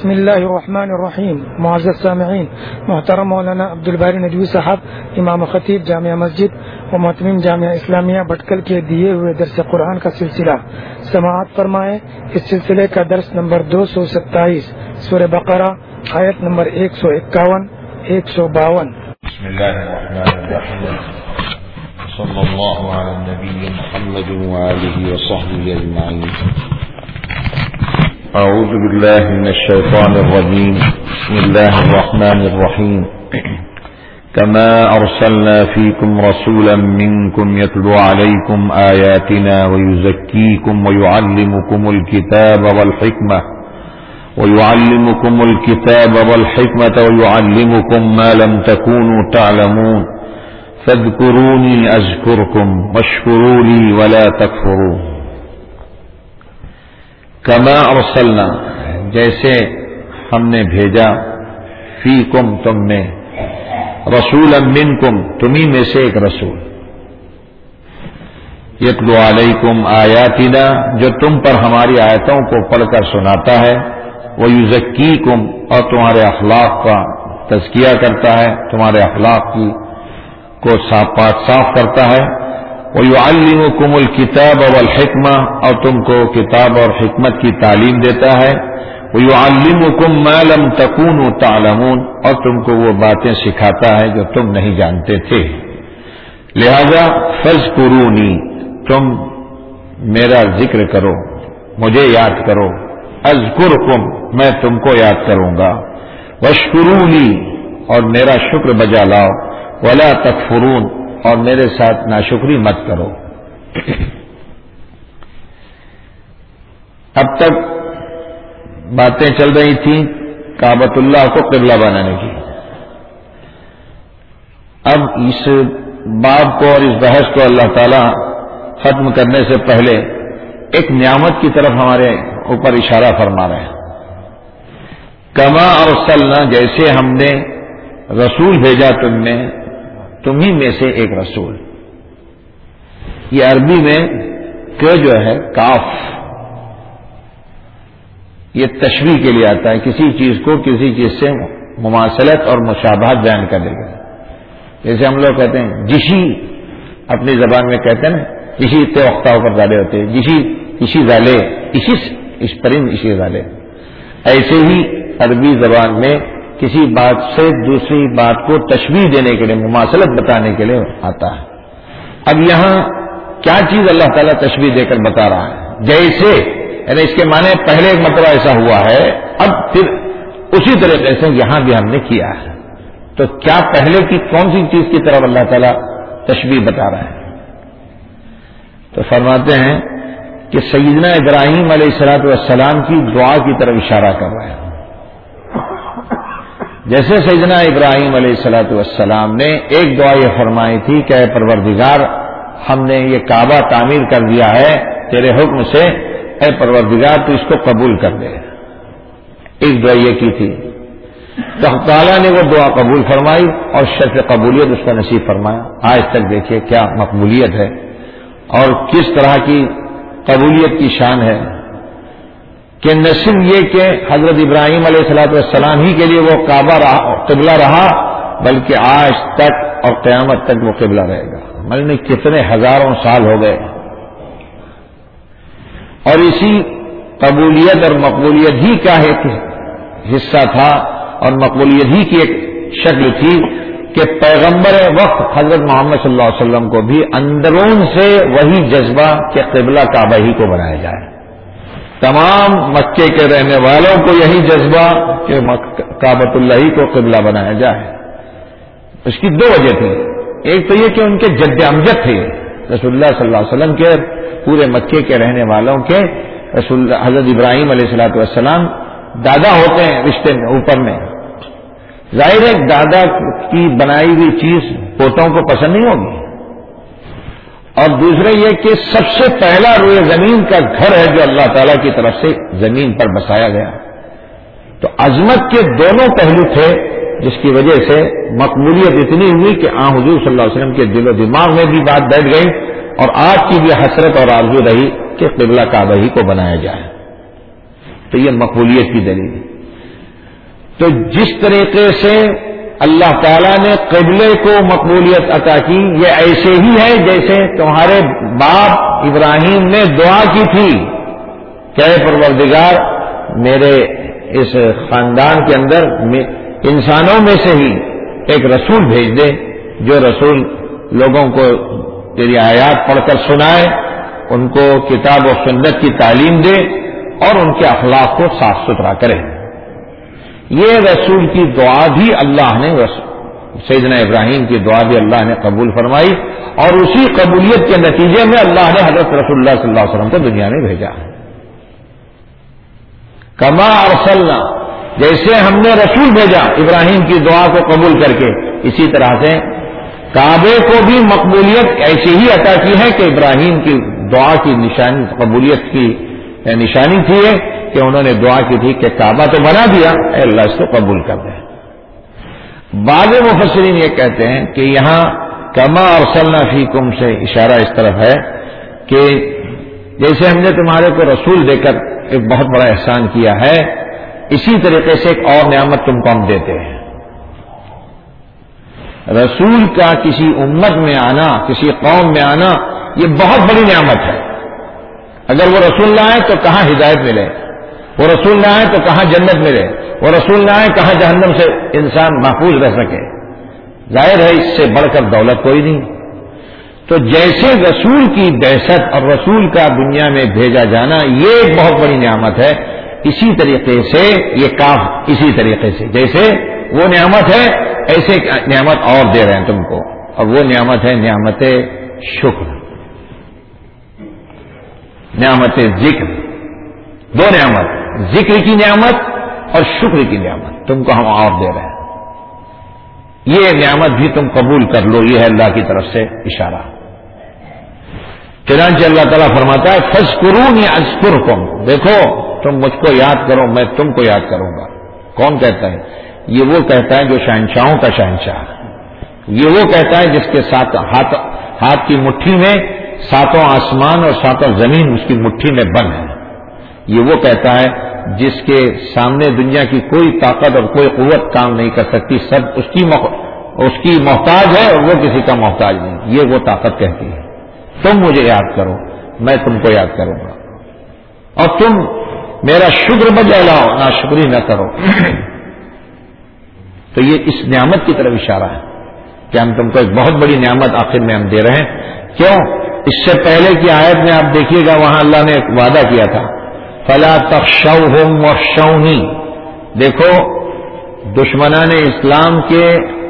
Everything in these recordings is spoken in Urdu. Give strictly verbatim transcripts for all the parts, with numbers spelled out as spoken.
بسم اللہ الرحمن الرحیم. معزز سامعین، محترم مولانا عبد الباری ندوی صاحب امام خطیب جامعہ مسجد و محتمین جامعہ اسلامیہ بھٹکل کے دیے ہوئے درس قرآن کا سلسلہ سماعت فرمائے. اس سلسلے کا درس نمبر دو سو ستائیس، سورہ بقرہ، آیت نمبر ایک سو اکاون ایک سو باون. بسم اللہ الرحمن الرحیم. صلی اللہ علی النبی محمد وآلہ وصحبہ اجمعین. اعوذ باللہ من الشیطان الرجیم. بسم اللہ الرحمن الرحیم. كما ارسلنا فيكم رسولا منكم يتلو عليكم آياتنا ويزكيكم ويعلمكم الكتاب والحكمة ويعلمكم الكتاب والحكمة ويعلمكم ما لم تكونوا تعلمون فاذكروني أذكركم واشكروا لي ولا تكفرون. کما ارسلنا، جیسے ہم نے بھیجا، فیکم، تم میں، رسولا منکم، تمہیں میں سے ایک رسول، یتلو علیکم آیاتنا، جو تم پر ہماری آیتوں کو پڑھ کر سناتا ہے، ویزکیکم، اور تمہارے اخلاق کا تزکیہ کرتا ہے، تمہارے اخلاق کی کو صاف پاک صاف کرتا ہے، وَيُعَلِّمُكُمُ الْكِتَابَ وَالْحِكْمَةَ، اور تم کو کتاب اور حکمت کی تعلیم دیتا ہے، وَيُعَلِّمُكُم مَّا لَمْ تَكُونُوا تَعْلَمُونَ، اور تم کو وہ باتیں سکھاتا ہے جو تم نہیں جانتے تھے. لہذا فَاذْكُرُونِي، تم میرا ذکر کرو، مجھے یاد کرو، اذکرکم، میں تم کو یاد کروں گا، واشکروا لی، اور میرا شکر بجا لاؤ، ولا تکفرون، اور میرے ساتھ ناشکری مت کرو. اب تک باتیں چل رہی تھیں کعبۃ اللہ کو قبلہ بنانے کی. اب اس باب کو اور اس بحث کو اللہ تعالی ختم کرنے سے پہلے ایک نعمت کی طرف ہمارے اوپر اشارہ فرما رہے ہیں. کما ارسلنا، جیسے ہم نے رسول بھیجا تم میں، تمہیں میں سے ایک رسول. یہ عربی میں کہ جو ہے کاف، یہ تشبیہ کے لیے آتا ہے، کسی چیز کو کسی چیز سے مماثلت اور مشابہت بیان کرے گا. جیسے ہم لوگ کہتے ہیں جشی، اپنی زبان میں کہتے ہیں نا، جشی اتنے وقتہ پر زالے ہوتے ہیں، جشی اسی زالے، اسی اس پرند اسی زالے. ایسے ہی عربی زبان میں کسی بات سے دوسری بات کو تشبیہ دینے کے لیے، مماثلت بتانے کے لیے آتا ہے. اب یہاں کیا چیز اللہ تعالیٰ تشبیہ دے کر بتا رہا ہے؟ جیسے، یعنی اس کے معنی پہلے ایک مرتبہ ایسا ہوا ہے، اب پھر اسی طریقے سے یہاں بھی ہم نے کیا ہے. تو کیا پہلے کی کون سی چیز کی طرف اللہ تعالیٰ تشبیہ بتا رہا ہے؟ تو فرماتے ہیں کہ سیدنا ابراہیم علیہ الصلوۃ والسلام کی دعا کی طرف اشارہ کر رہا ہے. جیسے سیدنا ابراہیم علیہ الصلوۃ والسلام نے ایک دعا یہ فرمائی تھی کہ اے پروردگار، ہم نے یہ کعبہ تعمیر کر دیا ہے تیرے حکم سے، اے پروردگار تو اس کو قبول کر دے. ایک دعا یہ کی تھی، تو تعالیٰ نے وہ دعا قبول فرمائی اور شرف قبولیت اس کو نصیب فرمایا. آج تک دیکھیے کیا مقبولیت ہے اور کس طرح کی قبولیت کی شان ہے کہ نہ صرف یہ کہ حضرت ابراہیم علیہ الصلوۃ والسلام ہی کے لیے وہ کعبہ رہا، قبلہ رہا، بلکہ آج تک اور قیامت تک وہ قبلہ رہے گا. مطلب کتنے ہزاروں سال ہو گئے. اور اسی قبولیت اور مقبولیت ہی کا ایک حصہ تھا اور مقبولیت ہی کی ایک شکل تھی کہ پیغمبر وقت حضرت محمد صلی اللہ علیہ وسلم کو بھی اندرون سے وہی جذبہ کہ قبلہ کعبہ ہی کو بنایا جائے. تمام مکے کے رہنے والوں کو یہی جذبہ کہ کعبۃ اللہ کو قبلہ بنایا جائے. اس کی دو وجہ تھی. ایک تو یہ کہ ان کے جد امجد تھے رسول اللہ صلی اللہ علیہ وسلم کے، پورے مکے کے رہنے والوں کے رسول حضرت ابراہیم علیہ الصلوۃ والسلام دادا ہوتے ہیں رشتے میں اوپر میں. ظاہر ہے دادا کی بنائی ہوئی چیز پوتوں کو پسند نہیں ہوگی. اور دوسرا یہ کہ سب سے پہلا روئے زمین کا گھر ہے جو اللہ تعالیٰ کی طرف سے زمین پر بسایا گیا. تو عظمت کے دونوں پہلو تھے جس کی وجہ سے مقبولیت اتنی ہوئی کہ آن حضور صلی اللہ علیہ وسلم کے دل و دماغ میں بھی بات بیٹھ گئی اور آپ کی بھی حسرت اور آرزو رہی کہ قبلہ کعبہ ہی کو بنایا جائے. تو یہ مقبولیت کی دلیل. تو جس طریقے سے اللہ تعالیٰ نے قبلے کو مقبولیت عطا کی، یہ ایسے ہی ہے جیسے تمہارے باپ ابراہیم نے دعا کی تھی کہ اے پروردگار میرے اس خاندان کے اندر انسانوں میں سے ہی ایک رسول بھیج دے جو رسول لوگوں کو تیری آیات پڑھ کر سنائے، ان کو کتاب و سنت کی تعلیم دے اور ان کے اخلاق کو صاف ستھرا کرے۔ یہ رسول کی دعا بھی اللہ نے، سیدنا ابراہیم کی دعا بھی اللہ نے قبول فرمائی، اور اسی قبولیت کے نتیجے میں اللہ نے حضرت رسول اللہ صلی اللہ علیہ وسلم کو دنیا میں بھیجا۔ کما ارسلنا، جیسے ہم نے رسول بھیجا ابراہیم کی دعا کو قبول کر کے، اسی طرح سے کعبے کو بھی مقبولیت ایسی ہی عطا کی ہے کہ ابراہیم کی دعا کی نشانی، قبولیت کی نشانی تھی کہ انہوں نے دعا کی تھی کہ کعبہ تو بنا دیا، اے اللہ اس کو قبول کر دے۔ بعض مفسرین یہ کہتے ہیں کہ یہاں کما ارسلنا فیکم سے اشارہ اس طرف ہے کہ جیسے ہم نے تمہارے کو رسول دے کر ایک بہت بڑا احسان کیا ہے، اسی طریقے سے ایک اور نعمت تم کو ہم دیتے ہیں۔ رسول کا کسی امت میں آنا، کسی قوم میں آنا، یہ بہت بڑی نعمت ہے۔ اگر وہ رسول نہ آئے تو کہاں ہدایت ملے، وہ رسول نہ آئے تو کہاں جنت ملے، وہ رسول نہ آئے کہاں جہنم سے انسان محفوظ رہ سکے۔ ظاہر ہے اس سے بڑھ کر دولت کوئی نہیں۔ تو جیسے رسول کی بعثت اور رسول کا دنیا میں بھیجا جانا یہ ایک بہت بڑی نعمت ہے، اسی طریقے سے یہ کاف اسی طریقے سے جیسے وہ نعمت ہے ایسے نعمت اور دے رہے ہیں تم کو، اور وہ نعمت ہے نعمت شکر، نعمت ذکر۔ دو نعمت، ذکر کی نعمت اور شکر کی نعمت تم کو ہم اور دے رہے ہیں۔ یہ نعمت بھی تم قبول کر لو، یہ ہے اللہ کی طرف سے اشارہ۔ چنانچہ اللہ تعالیٰ فرماتا ہے فاذکرونی اذکرکم، دیکھو تم مجھ کو یاد کرو میں تم کو یاد کروں گا۔ کون کہتا ہے؟ یہ وہ کہتا ہے جو شہنشاہوں کا شہنشاہ، یہ وہ کہتا ہے جس کے ساتھ ہاتھ ہاتھ کی مٹھی میں ساتوں آسمان اور ساتوں زمین اس کی مٹھی میں بند ہے، یہ وہ کہتا ہے جس کے سامنے دنیا کی کوئی طاقت اور کوئی قوت کام نہیں کر سکتی، سب اس کی مخ... اس کی محتاج ہے اور وہ کسی کا محتاج نہیں، یہ وہ طاقت کہتی ہے تم مجھے یاد کرو میں تم کو یاد کروں گا، اور تم میرا شکر بجا لاؤ نہ شکری نہ کرو۔ تو یہ اس نعمت کی طرف اشارہ ہے کہ ہم تم کو ایک بہت بڑی نعمت آخر میں ہم دے رہے ہیں۔ کیوں؟ اس سے پہلے کی آیت میں آپ دیکھیے گا وہاں اللہ نے ایک وعدہ کیا تھا فلا تخشوہم واخشونی، دیکھو دشمنان اسلام کے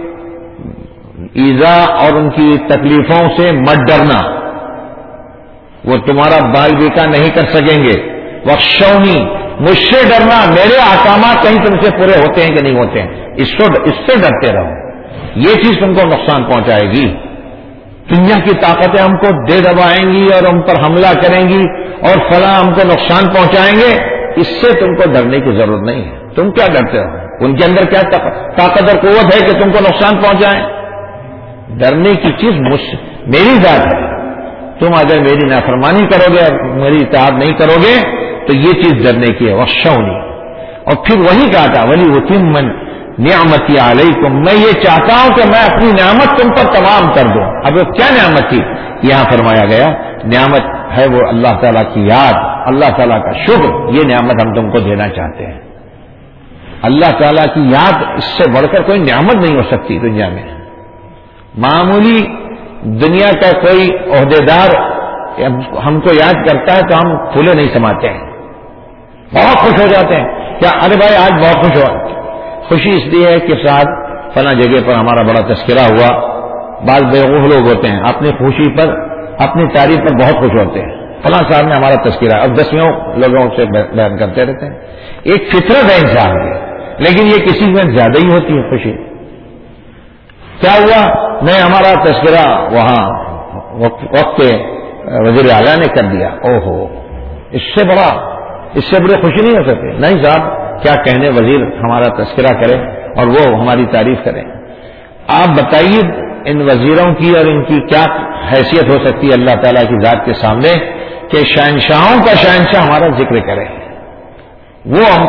ایذا اور ان کی تکلیفوں سے مت ڈرنا، وہ تمہارا بال بیٹا نہیں کر سکیں گے۔ واخشونی، مجھ سے ڈرنا، میرے احکامات کہیں تم سے پورے ہوتے ہیں کہ نہیں ہوتے ہیں، اس سے اس سے ڈرتے رہو، یہ چیز تم کو نقصان پہنچائے گی، دنیا کی طاقتیں ہم کو دے دبائیں گی اور ہم پر حملہ کریں گی اور فلاں ہم کو نقصان پہنچائیں گے، اس سے تم کو ڈرنے کی ضرورت نہیں ہے۔ تم کیا ڈرتے ہو؟ ان کے اندر کیا طاقت اور قوت ہے کہ تم کو نقصان پہنچائیں؟ ڈرنے کی چیز مجھ میری ذات ہے، تم اگر میری نافرمانی کرو گے اور میری اطاعت نہیں کرو گے تو یہ چیز ڈرنے کی ہے۔ واخشونی، اور پھر وہی کہا تھا ولی اتم نعمتی علیکم، میں یہ چاہتا ہوں کہ میں اپنی نعمت تم پر تمام کر دوں۔ اب وہ کیا نعمت تھی؟ یہاں فرمایا گیا نعمت ہے وہ اللہ تعالیٰ کی یاد، اللہ تعالیٰ کا شکر، یہ نعمت ہم تم کو دینا چاہتے ہیں۔ اللہ تعالیٰ کی یاد اس سے بڑھ کر کوئی نعمت نہیں ہو سکتی دنیا میں۔ معمولی دنیا کا کوئی عہدیدار ہم کو یاد کرتا ہے تو ہم پھولے نہیں سماتے ہیں، بہت خوش ہو جاتے ہیں، کیا ارے بھائی آج بہت خوش ہوا۔ خوشی اس لیے ہے کہ صاحب فلاں جگہ پر ہمارا بڑا تذکرہ ہوا۔ بعض بیوقوف لوگ ہوتے ہیں اپنی خوشی پر اپنی تعریف پر بہت خوش ہوتے ہیں، فلاں صاحب نے ہمارا تذکرہ، اور دسویں لوگوں سے بیان کرتے رہتے ہیں۔ ایک فطرت ہے انسان کی، لیکن یہ کسی میں زیادہ ہی ہوتی ہے خوشی۔ کیا ہوا؟ نہیں ہمارا تذکرہ وہاں وقت وزیر اعلیٰ نے کر دیا، او ہو، اس سے بڑا اس سے بڑی خوشی نہیں ہو سکتی۔ نہیں صاحب کیا کہنے وزیر ہمارا تذکرہ کرے اور وہ ہماری تعریف کریں۔ آپ بتائیے ان وزیروں کی اور ان کی کیا حیثیت ہو سکتی ہے اللہ تعالیٰ کی ذات کے سامنے کہ شہنشاہوں کا شہنشاہ ہمارا ذکر کرے۔ وہ ہم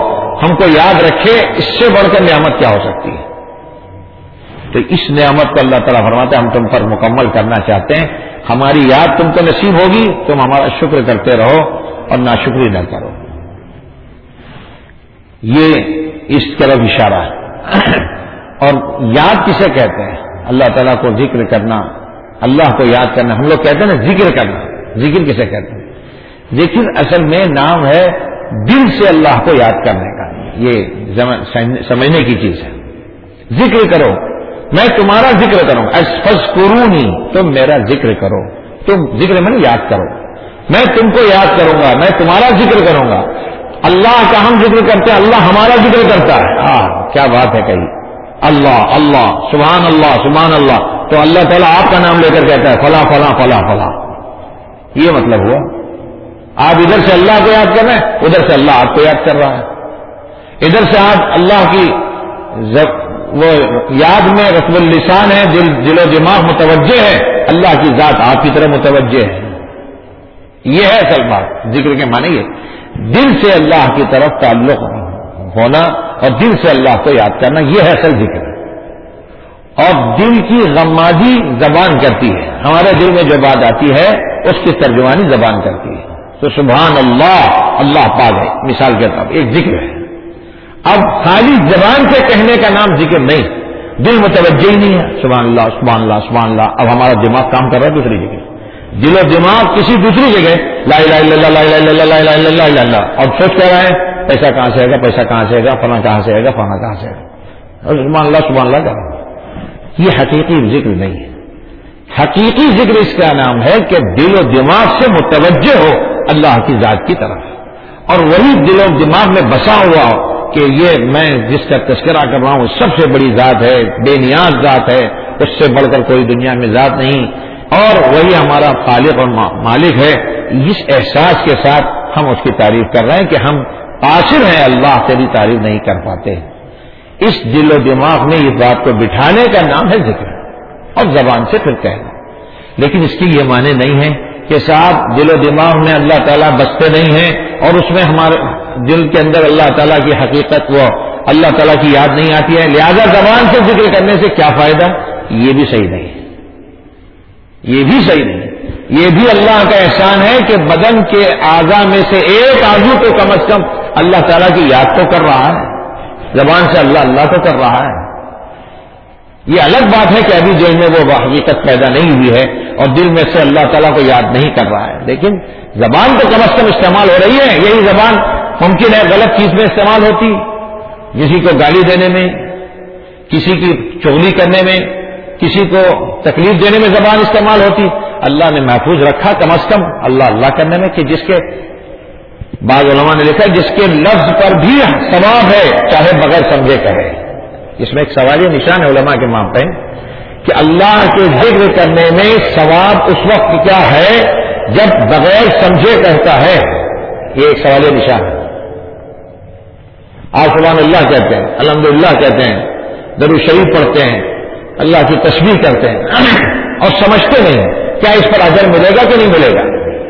ہم کو یاد رکھے، اس سے بڑھ کر نعمت کیا ہو سکتی ہے؟ تو اس نعمت کو اللہ تعالیٰ فرماتا ہے ہم تم پر مکمل کرنا چاہتے ہیں، ہماری یاد تم کو نصیب ہوگی، تم ہمارا شکر کرتے رہو اور ناشکری نہ کرو۔ یہ اس طرف اشارہ ہے۔ اور یاد کسے کہتے ہیں؟ اللہ تعالیٰ کو ذکر کرنا، اللہ کو یاد کرنا۔ ہم لوگ کہتے ہیں نا ذکر کرنا، ذکر کسے کہتے ہیں؟ ذکر اصل میں نام ہے دل سے اللہ کو یاد کرنے کا، یہ سمجھنے کی چیز ہے۔ ذکر کرو، میں تمہارا ذکر کروں، فاذکرونی، تم میرا ذکر کرو، تم ذکر میں یاد کرو، میں تم کو یاد کروں گا، میں تمہارا ذکر کروں گا۔ اللہ کا ہم ذکر کرتے ہیں، اللہ ہمارا ذکر کرتا ہے۔ ہاں کیا بات ہے کہی، اللہ اللہ سبحان اللہ سبحان اللہ، تو اللہ تعالیٰ آپ کا نام لے کر کہتا ہے فلاں فلاں فلاں فلاں، یہ مطلب ہوا۔ آپ ادھر سے اللہ کو یاد کر رہے ہیں، ادھر سے اللہ آپ کو یاد کر رہا ہے۔ ادھر سے آپ اللہ کی وہ یاد میں رطب اللسان ہے، دل دل و دماغ متوجہ ہے، اللہ کی ذات آپ کی طرف متوجہ ہے۔ یہ ہے اصل بات، ذکر کے معنی یہ دل سے اللہ کی طرف تعلق ہونا اور دل سے اللہ کو یاد کرنا، یہ ہے اصل ذکر۔ اور دل کی غمازی زبان کرتی ہے، ہمارے دل میں جو بات آتی ہے اس کی ترجمانی زبان کرتی ہے۔ تو سبحان اللہ، اللہ پاک ہے، مثال کے طور پر ایک ذکر ہے۔ اب خالی زبان سے کہنے کا نام ذکر نہیں، دل متوجہ ہی نہیں ہے، سبحان اللہ سبحان اللہ سبحان اللہ، اب ہمارا دماغ کام کر رہا ہے دوسری جگہ، دل و دماغ کسی دوسری جگہ، لا الہ الا اللہ لا الہ الا اللہ لا الہ الا اللہ لا الہ الا اللہ، اور سوچ کہہ رہا ہے پیسہ کہاں سے آئے گا، پیسہ کہاں سے آئے گا، فلاں کہاں سے آئے گا، فلاں کہاں سے آئے گا، اور سبحان اللہ سبحان اللہ کر رہا ہے۔ یہ حقیقی ذکر نہیں ہے۔ حقیقی ذکر اس کا نام ہے کہ دل و دماغ سے متوجہ ہو اللہ کی ذات کی طرف، اور وہی دل و دماغ میں بسا ہوا ہو کہ یہ میں جس کا تذکرہ کر رہا ہوں سب سے بڑی ذات ہے، بے نیاز ذات ہے، اس سے بڑھ کر کوئی دنیا میں ذات نہیں، اور وہی ہمارا خالق اور مالک ہے۔ اس احساس کے ساتھ ہم اس کی تعریف کر رہے ہیں کہ ہم قاصر ہیں، اللہ تیری تعریف نہیں کر پاتے۔ اس دل و دماغ میں اس بات کو بٹھانے کا نام ہے ذکر، اور زبان سے پھر کہنا۔ لیکن اس کی یہ معنی نہیں ہے کہ صاحب دل و دماغ میں اللہ تعالیٰ بستے نہیں ہیں اور اس میں ہمارے دل کے اندر اللہ تعالیٰ کی حقیقت وہ اللہ تعالیٰ کی یاد نہیں آتی ہے، لہذا زبان سے ذکر کرنے سے کیا فائدہ؟ یہ بھی صحیح نہیں ہے، یہ بھی صحیح نہیں ہے۔ یہ بھی اللہ کا احسان ہے کہ بدن کے اعضاء میں سے ایک عضو تو کم از کم اللہ تعالیٰ کی یاد تو کر رہا ہے، زبان سے اللہ اللہ تو کر رہا ہے۔ یہ الگ بات ہے کہ ابھی دل میں وہ حقیقت پیدا نہیں ہوئی ہے اور دل میں سے اللہ تعالیٰ کو یاد نہیں کر رہا ہے، لیکن زبان تو کم از کم استعمال ہو رہی ہے۔ یہی زبان ممکن ہے غلط چیز میں استعمال ہوتی، کسی کو گالی دینے میں، کسی کی چغلی کرنے میں، کسی کو تکلیف دینے میں زبان استعمال ہوتی۔ اللہ نے محفوظ رکھا کم از کم اللہ اللہ کرنے میں کہ جس کے بعض علماء نے لکھا ہے جس کے لفظ پر بھی ثواب ہے چاہے بغیر سمجھے کہے۔ اس میں ایک سوالیہ نشان ہے علماء کے مانتے ہیں کہ اللہ کے ذکر کرنے میں ثواب اس وقت کیا ہے جب بغیر سمجھے کہتا ہے، یہ ایک سوالیہ نشان ہے۔ آپ سبحان اللہ کہتے ہیں، الحمدللہ کہتے ہیں، درود شریف پڑھتے ہیں، اللہ کی تسبیح کرتے ہیں اور سمجھتے نہیں کیا اس پر اجر ملے گا کہ نہیں ملے گا۔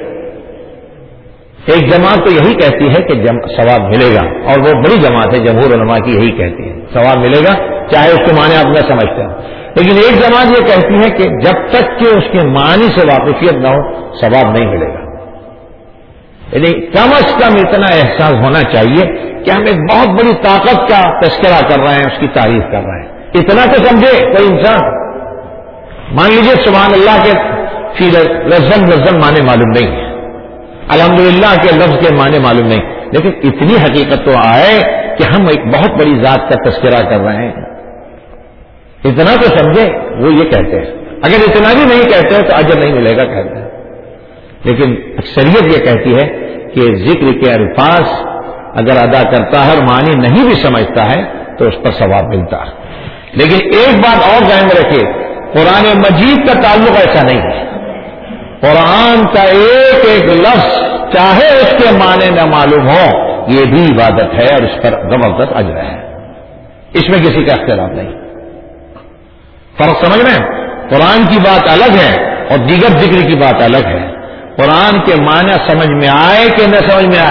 ایک جماعت تو یہی کہتی ہے کہ ثواب ملے گا، اور وہ بڑی جماعت ہے جمہور علماء کی یہی کہتی ہے ثواب ملے گا چاہے اس کے معنی آپ نہ سمجھتے ہو، لیکن ایک جماعت یہ کہتی ہے کہ جب تک کہ اس کے معنی سے واقفیت نہ ہو ثواب نہیں ملے گا۔ یعنی کم از کم اتنا احساس ہونا چاہیے کہ ہم ایک بہت بڑی طاقت کا تذکرہ کر رہے ہیں، اس کی تعریف کر رہے ہیں، اتنا تو سمجھے کوئی انسان۔ مان لیجیے سبحان اللہ کے فی لفظاً لفظاً معنی معلوم نہیں ہے، الحمدللہ کے لفظ کے معنی معلوم نہیں، لیکن اتنی حقیقت تو آئے کہ ہم ایک بہت بڑی ذات کا تذکرہ کر رہے ہیں، اتنا تو سمجھے۔ وہ یہ کہتے ہیں اگر اتنا بھی نہیں کہتے تو اجر نہیں ملے گا کہتے ہیں، لیکن اکثریت یہ کہتی ہے کہ ذکر کے الفاظ اگر ادا کرتا ہے اور معنی نہیں بھی سمجھتا ہے تو اس پر ثواب ملتا ہے۔ لیکن ایک بات اور ذہن میں رکھیے، قرآن مجید کا تعلق ایسا نہیں ہے۔ قرآن کا ایک ایک لفظ چاہے اس کے معنی نہ معلوم ہو یہ بھی عبادت ہے اور اس پر زبردست اجر ہے، اس میں کسی کا اختلاف نہیں۔ فرق سمجھ رہے ہیں؟ قرآن کی بات الگ ہے اور دیگر ذکر کی بات الگ ہے۔ قرآن کے معنی سمجھ میں آئے کہ نہ سمجھ میں آئے،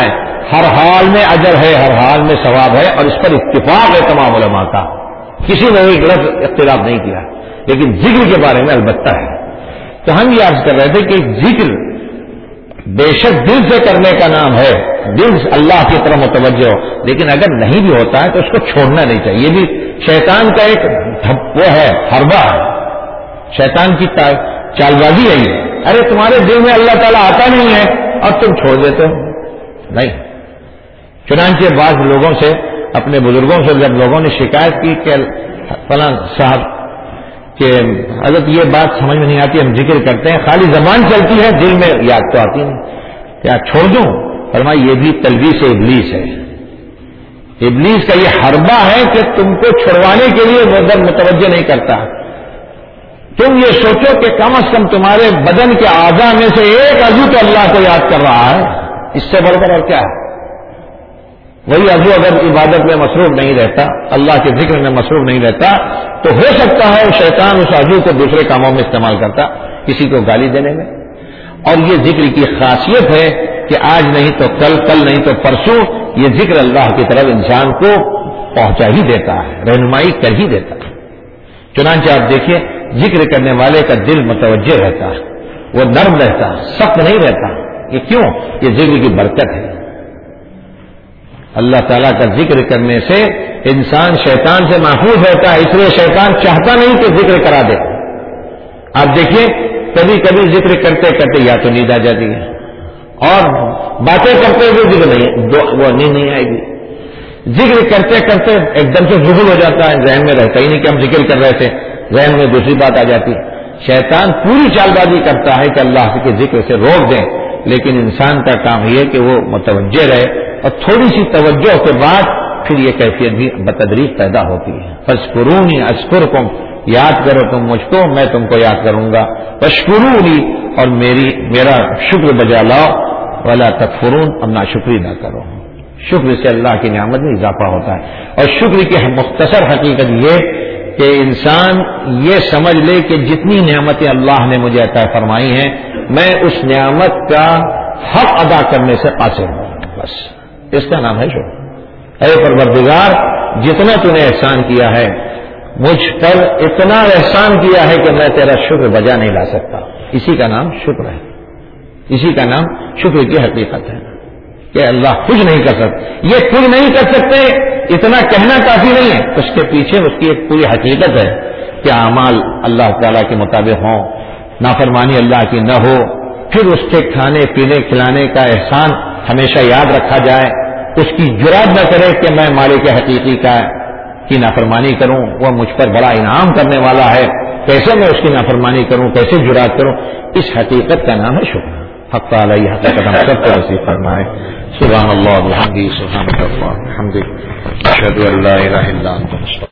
ہر حال میں اجر ہے، ہر حال میں ثواب ہے، اور اس پر اتفاق ہے تمام علماء کا، کسی نے بھی غلط اختلاف نہیں کیا، لیکن ذکر کے بارے میں البتہ ہے۔ تو ہم یہ عرض کر رہے تھے کہ ذکر بے شک دل سے کرنے کا نام ہے، دل اللہ کی طرف متوجہ ہو، لیکن اگر نہیں بھی ہوتا ہے تو اس کو چھوڑنا نہیں چاہیے۔ یہ بھی شیطان کا ایک وہ ہے، حربہ ہے، شیطان کی چال بازی ہے یہ۔ ارے تمہارے دل میں اللہ تعالیٰ آتا نہیں ہے اور تم چھوڑ دیتے ہو، نہیں۔ چنانچہ بعض لوگوں سے، اپنے بزرگوں سے جب لوگوں نے شکایت کی کہ فلاں صاحب کہ حضرت یہ بات سمجھ میں نہیں آتی، ہم ذکر کرتے ہیں خالی زبان چلتی ہے، دل میں یاد تو آتی نہیں، کیا چھوڑ دوں؟ فرمایا یہ بھی تلبیس ابلیس ہے، ابلیس کا یہ حربہ ہے کہ تم کو چھڑوانے کے لیے وہ ادھر متوجہ نہیں کرتا۔ تم یہ سوچو کہ کم از کم تمہارے بدن کے اعضاء میں سے ایک عضو تو اللہ کو یاد کر رہا ہے، اس سے بڑھ کر اور کیا ہے؟ وہی عضو اگر عبادت میں مصروف نہیں رہتا، اللہ کے ذکر میں مصروف نہیں رہتا، تو ہو سکتا ہے شیطان اس عضو کو دوسرے کاموں میں استعمال کرتا، کسی کو گالی دینے میں۔ اور یہ ذکر کی خاصیت ہے کہ آج نہیں تو کل، کل نہیں تو پرسوں، یہ ذکر اللہ کی طرف انسان کو پہنچا ہی دیتا ہے، رہنمائی کر ہی دیتا ہے۔ چنانچہ آپ دیکھیے ذکر کرنے والے کا دل متوجہ رہتا ہے، وہ نرم رہتا ہے، سخت نہیں رہتا۔ یہ کیوں؟ یہ ذکر کی برکت ہے۔ اللہ تعالیٰ کا ذکر کرنے سے انسان شیطان سے محفوظ ہوتا ہے، اس لیے شیطان چاہتا نہیں کہ ذکر کرا دے۔ آپ دیکھیے کبھی کبھی ذکر کرتے کرتے یا تو نیند آ جاتی ہے، اور باتیں کرتے ہوئے ذکر نہیں، وہ نیند نہیں آئے گی۔ ذکر کرتے کرتے ایک دم سے ذہن ہو جاتا ہے، ذہن میں رہتا ہی نہیں کہ ہم ذکر کر رہے تھے، ذہن میں دوسری بات آ جاتی ہے۔ شیطان پوری چال بازی کرتا ہے کہ اللہ کے ذکر سے روک دیں، لیکن انسان کا کام یہ کہ وہ متوجہ رہے، اور تھوڑی سی توجہ کے بعد پھر یہ کیفیت بھی بتدریج پیدا ہوتی ہے۔ فاذکرونی اذکرکم، یاد کرو تم مجھ کو، میں تم کو یاد کروں گا۔ واشکرونی، اور میری میرا شکر بجا لاؤ، ولا تکفرون، اور ناشکری نہ کرو۔ شکر سے اللہ کی نعمت میں اضافہ ہوتا ہے۔ اور شکر کی مختصر حقیقت یہ کہ انسان یہ سمجھ لے کہ جتنی نعمتیں اللہ نے مجھے عطا فرمائی ہیں، میں اس نعمت کا حق ادا کرنے سے قاصر ہوں، بس اس کا نام ہے شکر۔ اے پروردگار، جتنا تو نے احسان کیا ہے مجھ پر، اتنا احسان کیا ہے کہ میں تیرا شکر بجا نہیں لا سکتا، اسی کا نام شکر ہے، اسی کا نام شکر کی حقیقت ہے کہ اللہ کچھ نہیں کر سکتے۔ یہ کچھ نہیں کر سکتے اتنا کہنا کافی نہیں ہے، اس کے پیچھے اس کی ایک پوری حقیقت ہے کہ اعمال اللہ تعالیٰ کے مطابق ہوں، نافرمانی اللہ کی نہ ہو، پھر اس کے کھانے پینے کھلانے کا احسان ہمیشہ یاد رکھا جائے، اس کی جرات نہ کرے کہ میں مالک حقیقی کا کی نافرمانی کروں، وہ مجھ پر بڑا انعام کرنے والا ہے، کیسے میں اس کی نافرمانی کروں، کیسے جرات کروں۔ اس حقیقت کا نام ہے شکر۔ حق تعالی یہ حقیقت ہم سب کو نصیب فرمائے۔ سبحان اللہ وبحمدہ، سبحان اللہ وبحمدہ، اشہد ان لا الہ الا انت۔